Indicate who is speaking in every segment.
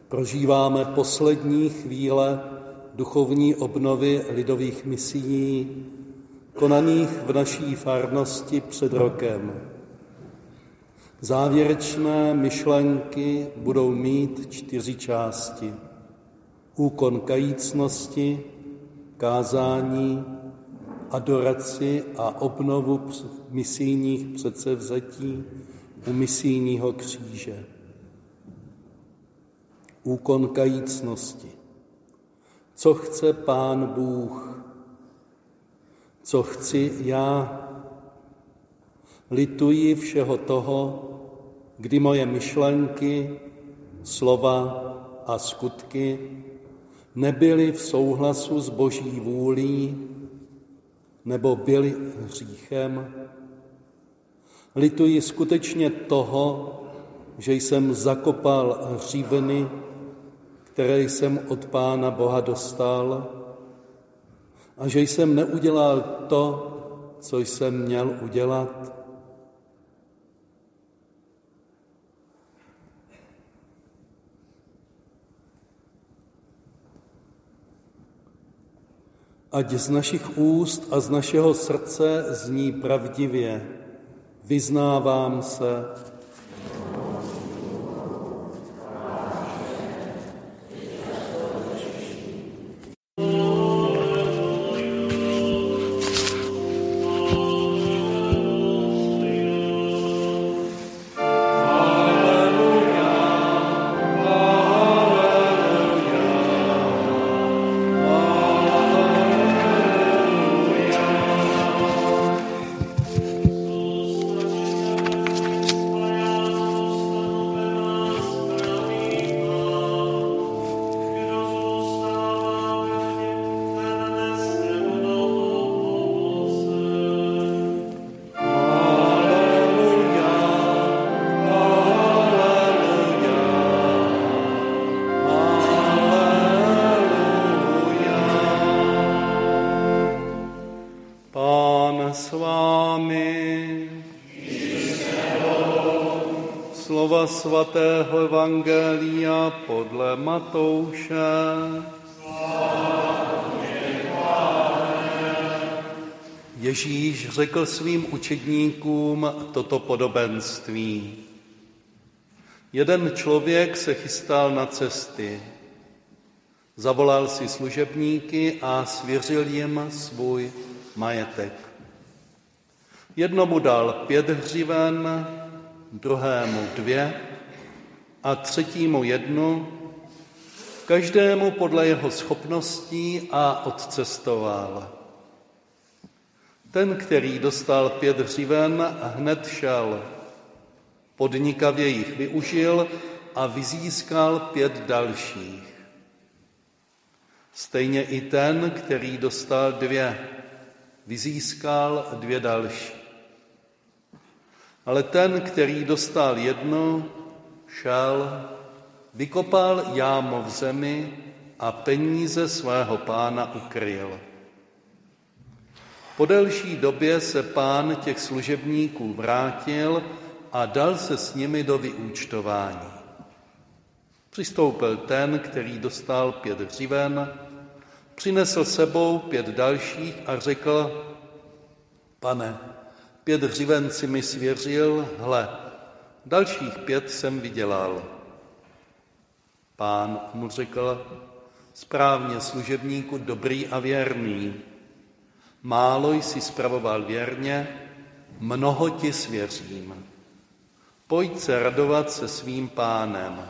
Speaker 1: Prožíváme poslední chvíle duchovní obnovy lidových misií, konaných v naší farnosti před rokem. Závěrečné myšlenky budou mít 4 části. Úkon kajícnosti, kázání, adoraci a obnovu misijních předsevzetí u misijního kříže. Úkon kajícnosti. Co chce Pán Bůh? Co chci já? Lituji všeho toho, kdy moje myšlenky, slova a skutky nebyly v souhlasu s Boží vůlí nebo byly hříchem. Lituji skutečně toho, že jsem zakopal hřívny, které jsem od Pána Boha dostal, a že jsem neudělal to, co jsem měl udělat. Ať z našich úst a z našeho srdce zní pravdivě: vyznávám se. Slova svatého evangelia podle Matouše. Ježíš řekl svým učedníkům toto podobenství. Jeden člověk se chystal na cesty. Zavolal si služebníky a svěřil jim svůj majetek. Jednomu dal 5 hřiven, druhému 2 a třetímu 1, každému podle jeho schopností, a odcestoval. Ten, který dostal 5 hřiven, hned šel. Podnikavě jich využil a vyzískal 5 dalších. Stejně i ten, který dostal 2, vyzískal 2 další. Ale ten, který dostal 1, šel, vykopal jámu v zemi a peníze svého pána ukryl. Po delší době se pán těch služebníků vrátil a dal se s nimi do vyúčtování. Přistoupil ten, který dostal 5 hřiven, přinesl sebou 5 dalších a řekl: Pane, 5 hřiven si mi svěřil, hle, dalších 5 jsem vydělal. Pán mu řekl: správně, služebníku dobrý a věrný. Málo jsi spravoval věrně, mnoho ti svěřím. Pojď se radovat se svým pánem.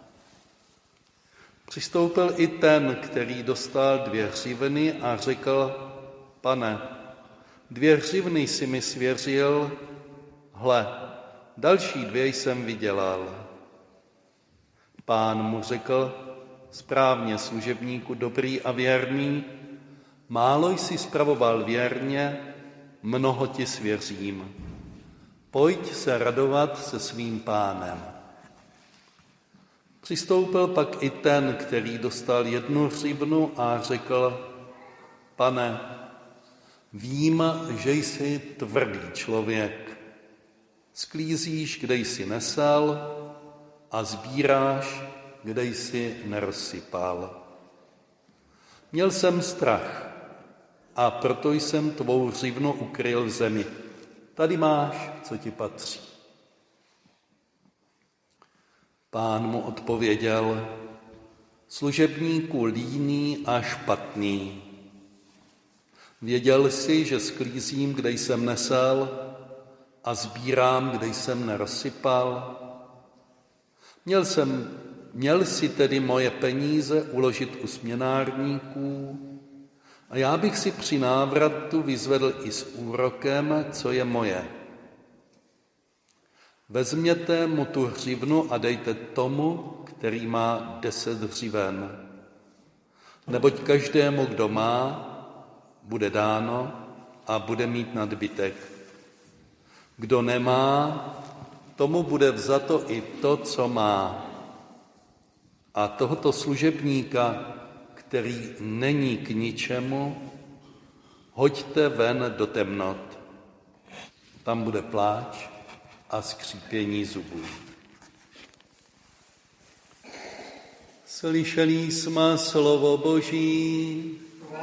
Speaker 1: Přistoupil i ten, který dostal 2 hřivny a řekl: Pane, 2 hřivny si mi svěřil, hle, další 2 jsem vydělal. Pán mu řekl: správně, služebníku dobrý a věrný, málo jsi spravoval věrně, mnoho ti svěřím. Pojď se radovat se svým pánem. Přistoupil pak i ten, který dostal 1 hřivnu a řekl: Pane, vím, že jsi tvrdý člověk. Sklízíš, kde jsi nesel, a sbíráš, kde jsi nerozsypal. Měl jsem strach a proto jsem tvou hřivnu ukryl v zemi. Tady máš, co ti patří. Pán mu odpověděl: služebníku líný a špatný. Věděl jsi, že sklízím, kde jsem nesel, a sbírám, kde jsem nerozsypal? Měl jsi tedy moje peníze uložit u směnárníků a já bych si při návratu vyzvedl i s úrokem, co je moje. Vezměte mu tu hřivnu a dejte tomu, který má 10 hřiven. Neboť každému, kdo má, bude dáno a bude mít nadbytek. Kdo nemá, tomu bude vzato i to, co má. A tohoto služebníka, který není k ničemu, hoďte ven do temnot. Tam bude pláč a skřípění zubů. Slyšeli jsme slovo Boží.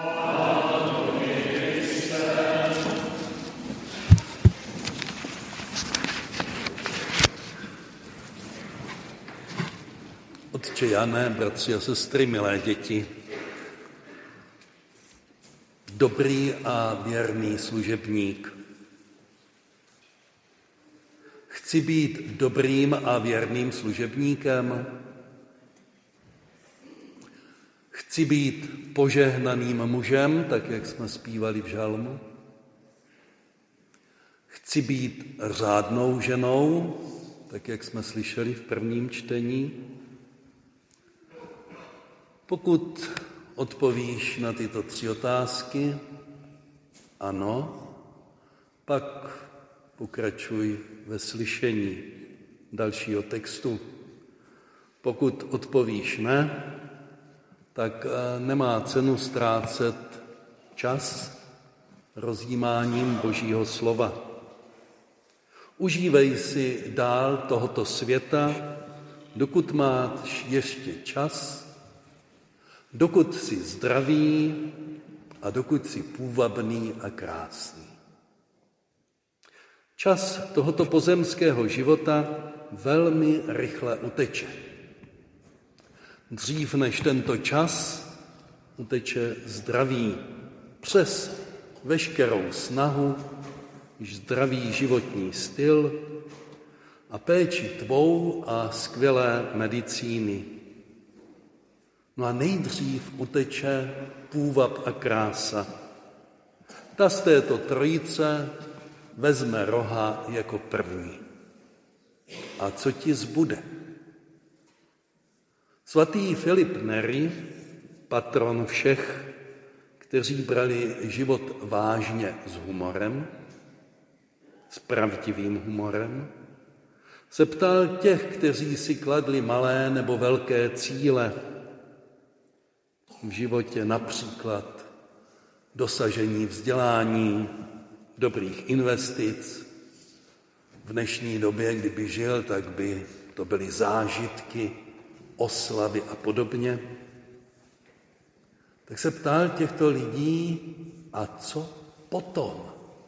Speaker 1: Otče Jane, bratři a sestry, milé děti, dobrý a věrný služebník. Chci být dobrým a věrným služebníkem. Chci být požehnaným mužem, tak jak jsme zpívali v žalmu. Chci být řádnou ženou, tak jak jsme slyšeli v prvním čtení. Pokud odpovíš na tyto 3 otázky, ano, pak pokračuj ve slyšení dalšího textu. Pokud odpovíš ne, tak nemá cenu ztrácet čas rozjímáním Božího slova. Užívej si dál tohoto světa, dokud máš ještě čas, dokud jsi zdravý a dokud jsi půvabný a krásný. Čas tohoto pozemského života velmi rychle uteče. Dřív než tento čas uteče zdraví přes veškerou snahu, zdravý životní styl a péči tvou a skvělé medicíny. No a nejdřív uteče půvab a krása. Ta z této trojice vezme roha jako první. A co ti zbude? Svatý Filip Neri, patron všech, kteří brali život vážně s humorem, s pravdivým humorem, se ptal těch, kteří si kladli malé nebo velké cíle v životě, například dosažení vzdělání, dobrých investic. V dnešní době, kdyby žil, tak by to byly zážitky, oslavy a podobně. Tak se ptal těchto lidí, a co potom?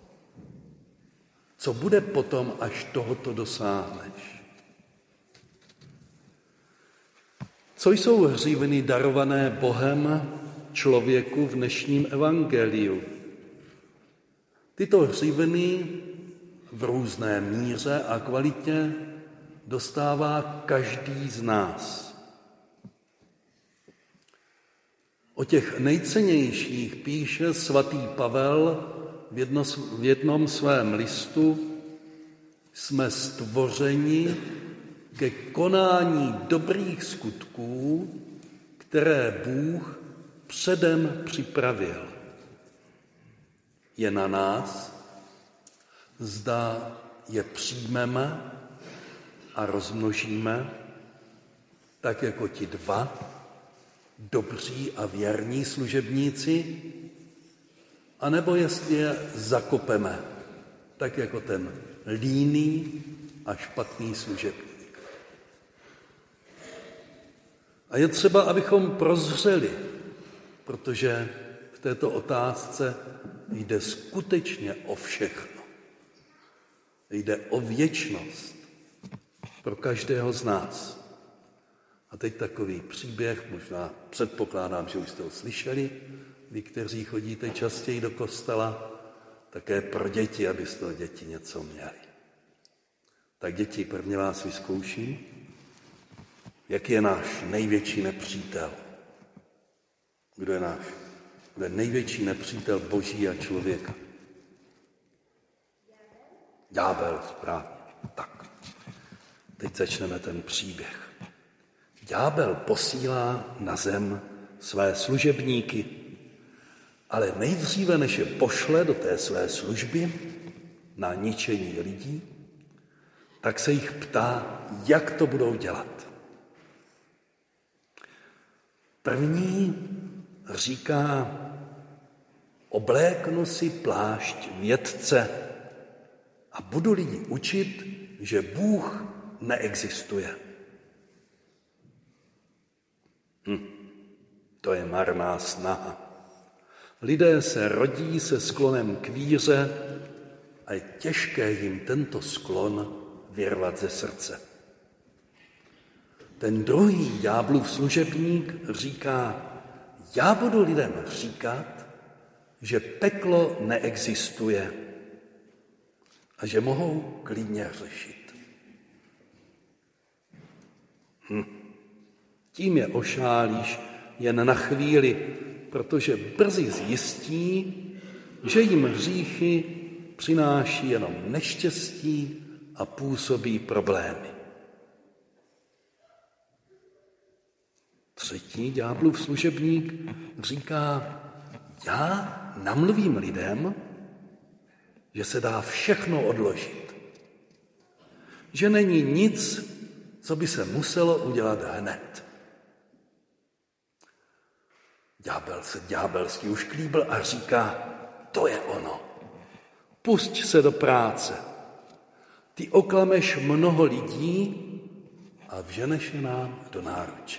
Speaker 1: Co bude potom, až tohoto dosáhneš? Co jsou hřivny darované Bohem člověku v dnešním evangeliu? Tyto hřivny v různé míře a kvalitě dostává každý z nás. O těch nejcennějších píše svatý Pavel v jednom svém listu: jsme stvořeni ke konání dobrých skutků, které Bůh předem připravil. Je na nás, zda je přijmeme a rozmnožíme, tak jako ti 2 dobří a věrní služebníci, anebo jestli je zakopeme, tak jako ten líný a špatný služebník. A je třeba, abychom prozřeli, protože v této otázce jde skutečně o všechno. Jde o věčnost pro každého z nás. A teď takový příběh, možná předpokládám, že už jste ho slyšeli, vy, kteří chodíte častěji do kostela, také pro děti, aby z toho děti něco měli. Tak děti, prvně vás vyzkouším. Jaký je náš největší nepřítel? Kdo je náš? Kdo je největší nepřítel Boží a člověka? Ďábel, správně. Tak, teď začneme ten příběh. Ďábel posílá na zem své služebníky, ale nejdříve, než je pošle do té své služby na ničení lidí, tak se jich ptá, jak to budou dělat. První říká, obléknu si plášť vědce a budu lidi učit, že Bůh neexistuje. To je marná snaha. Lidé se rodí se sklonem k víře a je těžké jim tento sklon vyrvat ze srdce. Ten druhý ďáblův služebník říká, já budu lidem říkat, že peklo neexistuje a že mohou klidně řešit. Tím je ošálíš jen na chvíli, protože brzy zjistí, že jim hříchy přináší jenom neštěstí a působí problémy. Třetí ďáblův služebník říká, já namluvím lidem, že se dá všechno odložit. Že není nic, co by se muselo udělat hned. Ďábel se ďábelsky ušklíbl a říká, to je ono. Pusť se do práce. Ty oklameš mnoho lidí a vženeš je nám do náruče.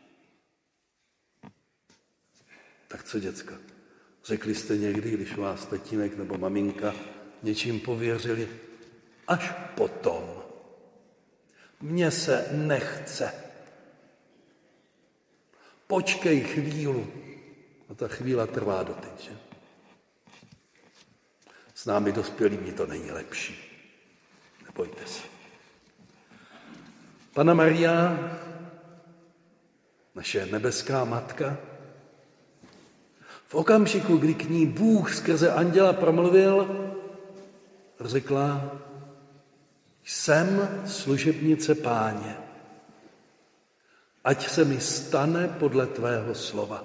Speaker 1: Tak co, děcka? Řekli jste někdy, když vás tatínek nebo maminka něčím pověřili? Až potom. Mně se nechce. Počkej chvíli. A ta chvíle trvá doteď, že? S námi dospělými to není lepší. Nebojte se. Panna Maria, naše nebeská matka, v okamžiku, kdy k ní Bůh skrze anděla promluvil, řekla, jsem služebnice Páně, ať se mi stane podle tvého slova.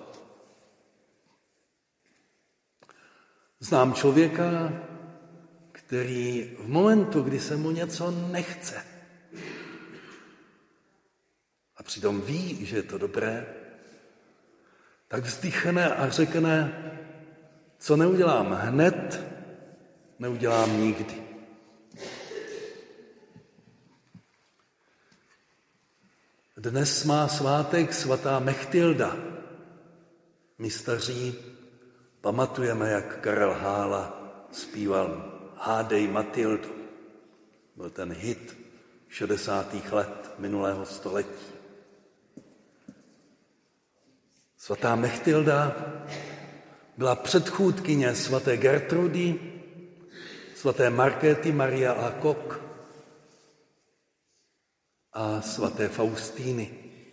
Speaker 1: Znám člověka, který v momentu, kdy se mu něco nechce, a přitom ví, že je to dobré, tak vzdychne a řekne, co neudělám hned, neudělám nikdy. Dnes má svátek svatá Mechtilda. My staří pamatujeme, jak Karel Hála zpíval Hádej Matildu. Byl ten hit 60. let minulého století. Svatá Mechtilda byla předchůdkyně svaté Gertrudy, svaté Markéty Maria Alacoque a svaté Faustíny.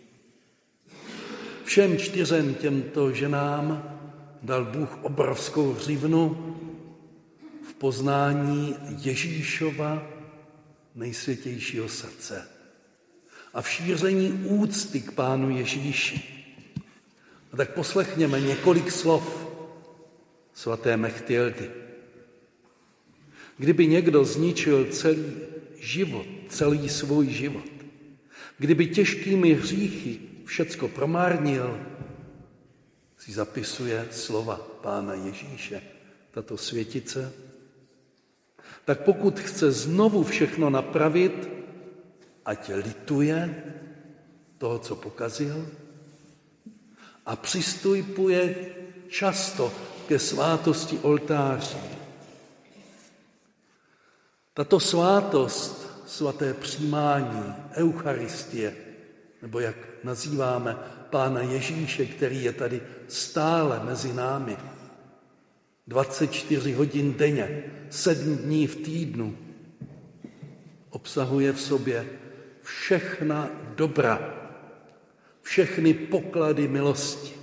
Speaker 1: Všem 4 těmto ženám dal Bůh obrovskou hřivnu v poznání Ježíšova nejsvětějšího srdce a v šíření úcty k Pánu Ježíši. A tak poslechněme několik slov svaté Mechtildy. Kdyby někdo zničil celý svůj život, kdyby těžkými hříchy všecko promárnil, si zapisuje slova Pána Ježíše, tato světice, tak pokud chce znovu všechno napravit, ať lituje toho, co pokazil, a přistupuje často ke svátosti oltáří. Tato svátost, svaté přijímání, eucharistie, nebo jak nazýváme Pána Ježíše, který je tady stále mezi námi, 24 hodin denně, 7 dní v týdnu, obsahuje v sobě všechna dobra, všechny poklady milosti.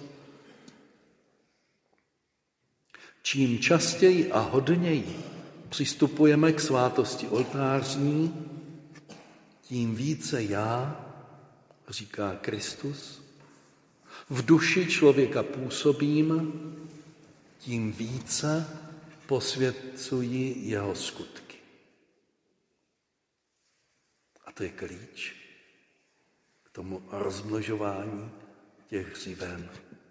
Speaker 1: Čím častěji a hodněji přistupujeme k svátosti oltářní, tím více já, říká Kristus, v duši člověka působím, tím více posvěcuji jeho skutky. A to je klíč k tomu rozmnožování těch hříven.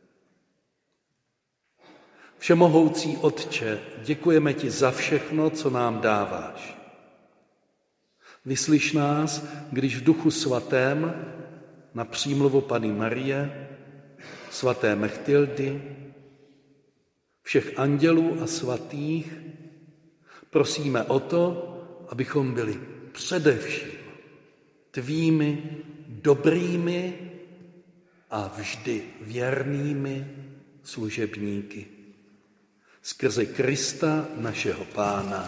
Speaker 1: Všemohoucí Otče, děkujeme ti za všechno, co nám dáváš. Vyslyš nás, když v Duchu Svatém na přímluvu Panny Marie, svaté Mechtildy, všech andělů a svatých prosíme o to, abychom byli především tvými dobrými a vždy věrnými služebníky. Skrze Krista, našeho Pána.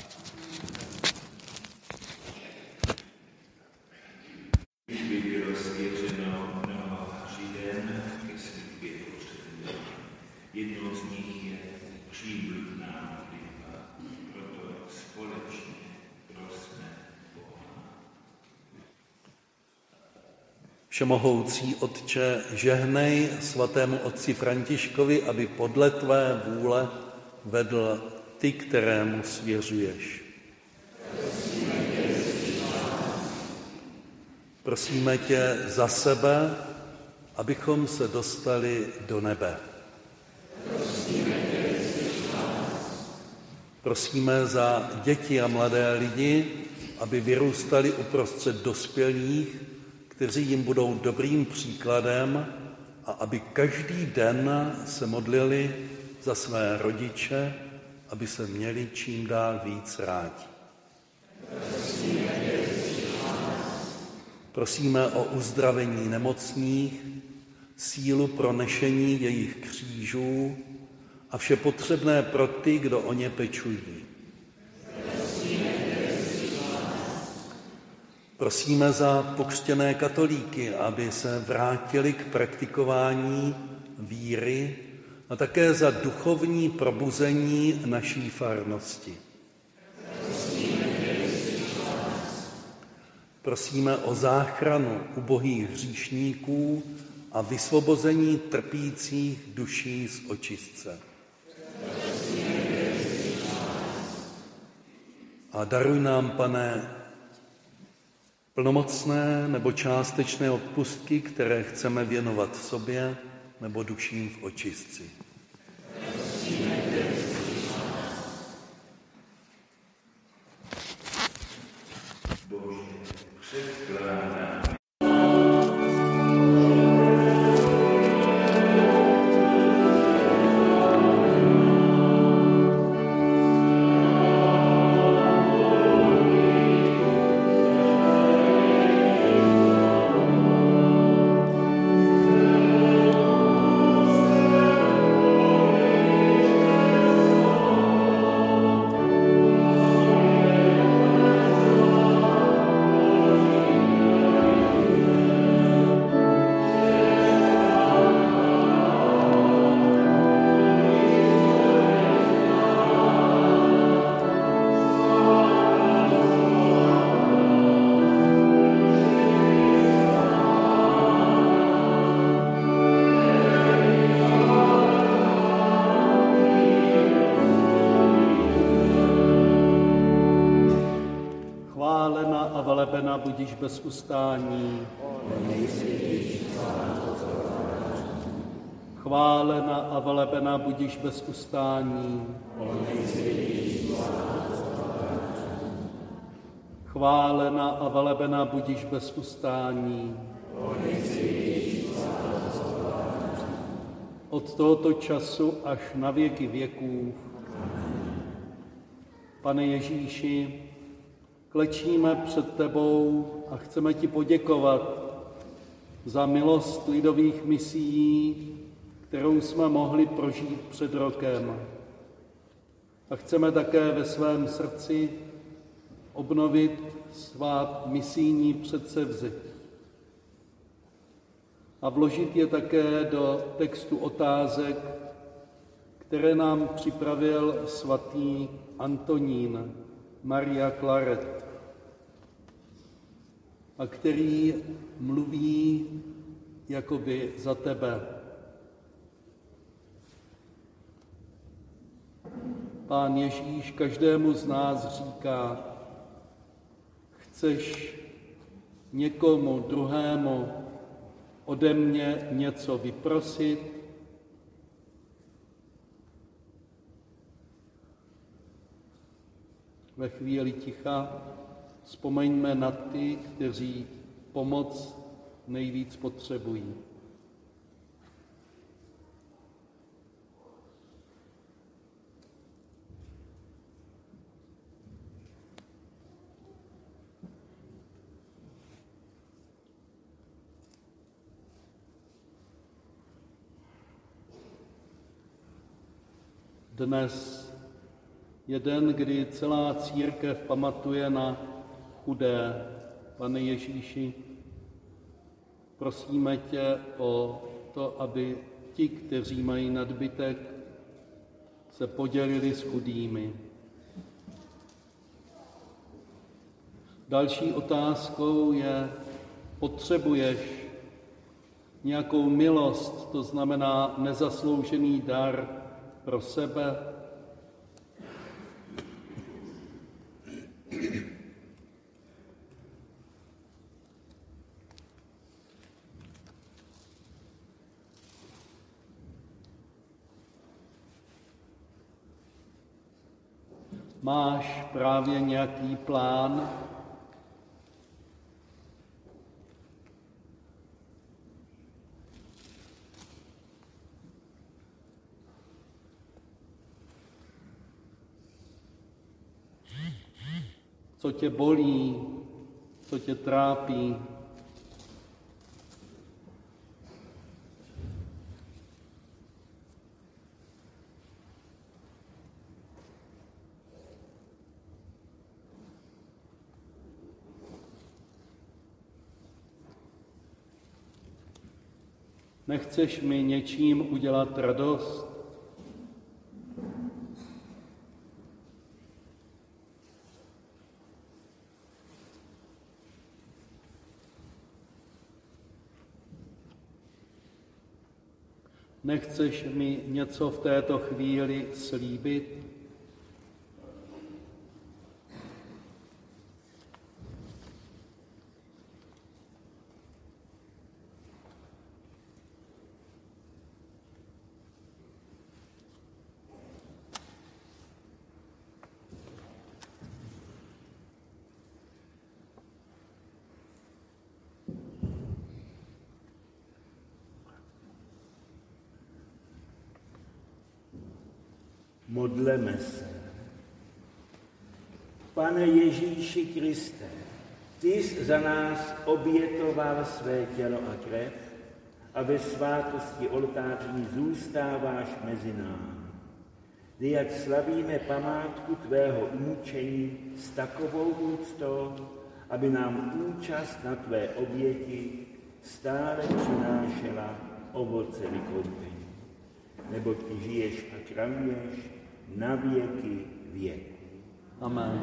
Speaker 2: Jednou z nich je přímluvná modlitba, proto společně prosme Boha.
Speaker 1: Všemohoucí Otče, žehnej svatému otci Františkovi, aby podle tvé vůle vedl ty, kterému svěřuješ. Prosíme tě za sebe, abychom se dostali do nebe. Prosíme za děti a mladé lidi, aby vyrůstali uprostřed dospělých, kteří jim budou dobrým příkladem a aby každý den se modlili za své rodiče, aby se měli čím dál víc rádi. Prosíme o uzdravení nemocných, sílu pro nešení jejich křížů a vše potřebné pro ty, kdo o ně pečují. Prosíme za pokřtěné katolíky, aby se vrátili k praktikování víry a také za duchovní probuzení naší farnosti. Prosíme o záchranu ubohých hříšníků a vysvobození trpících duší z očistce. A daruj nám, Pane, plnomocné nebo částečné odpustky, které chceme věnovat sobě nebo duším v očistci.
Speaker 2: Bože, předkládám
Speaker 1: velebena budíš bez ustání. Chválena a velebena budíš bez ustání. Chválena a velebena budíš bez ustání. od tohoto času až na věky věků. Pane Ježíši, klečíme před tebou a chceme ti poděkovat za milost lidových misií, kterou jsme mohli prožít před rokem. A chceme také ve svém srdci obnovit svá misijní předsevzetí a vložit je také do textu otázek, které nám připravil svatý Antonín Maria Claret a který mluví jakoby za tebe. Pán Ježíš každému z nás říká, chceš někomu druhému ode mě něco vyprosit? Ve chvíli ticha vzpomeňme na ty, kteří pomoc nejvíc potřebují. Dnes je den, kdy celá církev pamatuje na chudé. Pane Ježíši, prosíme tě o to, aby ti, kteří mají nadbytek, se podělili s chudými. Další otázkou je, potřebuješ nějakou milost, to znamená nezasloužený dar pro sebe? Máš právě nějaký plán? Co tě bolí, co tě trápí? Nechceš mi něčím udělat radost? Nechceš mi něco v této chvíli slíbit?
Speaker 2: Modleme se. Pane Ježíši Kriste, ty jsi za nás obětoval své tělo a krev a ve svátosti oltářní zůstáváš mezi námi. Ty, jak slavíme památku tvého umučení s takovou úctou, aby nám účast na tvé oběti stále přinášela ovoce vykoupení. Neboť ty žiješ a králuješ na věky věku.
Speaker 1: Amen.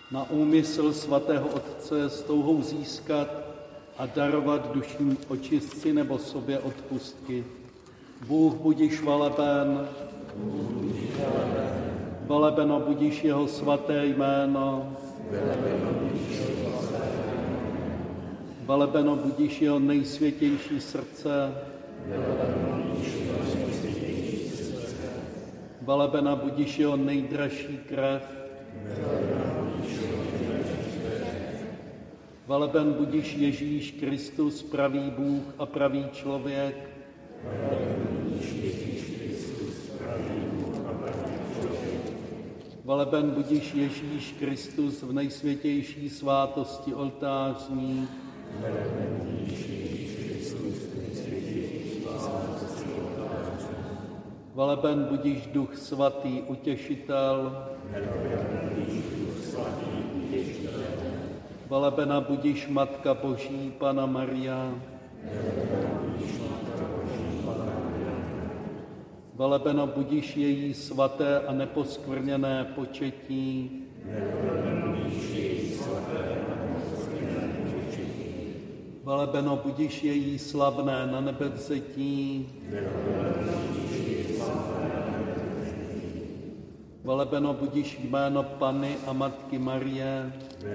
Speaker 1: na úmysl svatého Otce s touhou získat a darovat duším očistci nebo sobě odpustky. Bůh budiš veleben, velebeno budiš jeho svaté jméno, velebeno budiš jeho nejsvětější srdce, velebena budiš jeho nejdražší krev, veleben budiš Ježíš Kristus, pravý Bůh a pravý člověk, veleben budiš Ježíš Kristus v nejsvětější svátosti oltářní, veleben budiš Duch svatý, utěšitel, velebena budiš Matka Boží, Panna Maria, velebeno budiš její svaté a neposkvrněné početí, velebeno budiš její slavné na nebevzetí, velebeno budiš jméno Panny a Matky Marie,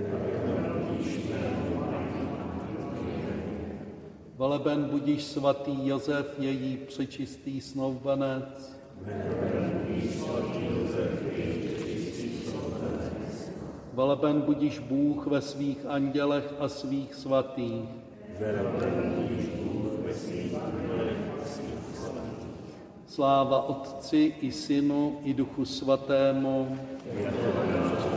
Speaker 1: veleben budiš svatý Josef, její přečistý snoubenec, veleben budiš Bůh ve svých andělech a svých svatých, sláva Otci i Synu i Duchu svatému,